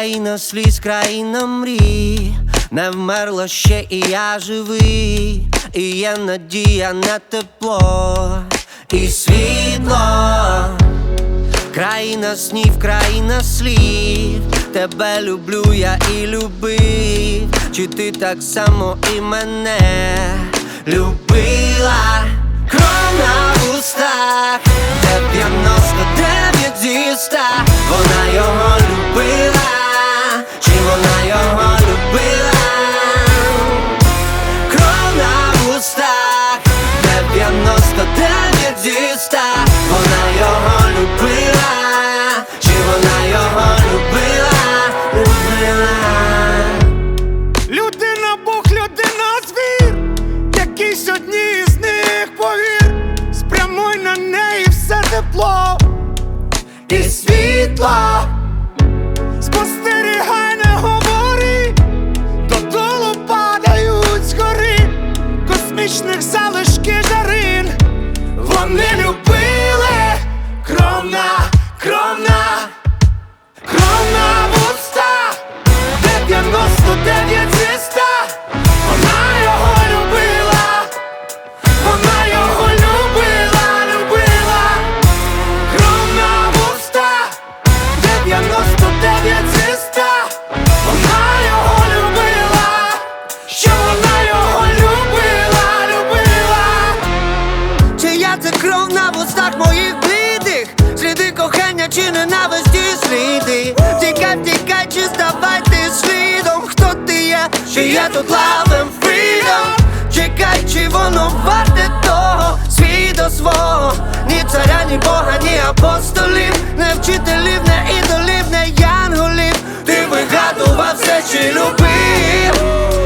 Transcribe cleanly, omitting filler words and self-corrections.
Країна сліз, країна мрій, не вмерла ще і я живий, і є надія на тепло і світло. Країна снів, країна слів, тебе люблю я і любив. Чи ти так само і мене любила? Кров на вустах, 99 зі 100. Вона його любила, чи вона його любила? Кров на вустах, 99 зі 100. Вона його любила, чи вона його любила? Людина Бог, людина звір, якийсь одній з них повір. Спрямуй на неї все тепло І світло. Спостерігай, не говори, додолу падають згори космічних залишки жарин. Вони любили кров на вуста, 99 зі 100. Вона його любила, вона його любила, любила. Кров на вуста, 99 зі 100. Вона його любила, що вона його любила, любила. Чия це кров на вустах моїх блідих? Сліди кохання чи ненависті сліди? Втікай, втікай, чи ставай ти слідом? Хто ти є? Чи є тут love and freedom? Чекай, чи воно варте того? Свій до свого, ні царя, ні бога, ні апостолів, не вчителів, не ідолів, не янголів. Ти вигадував все, чи любив?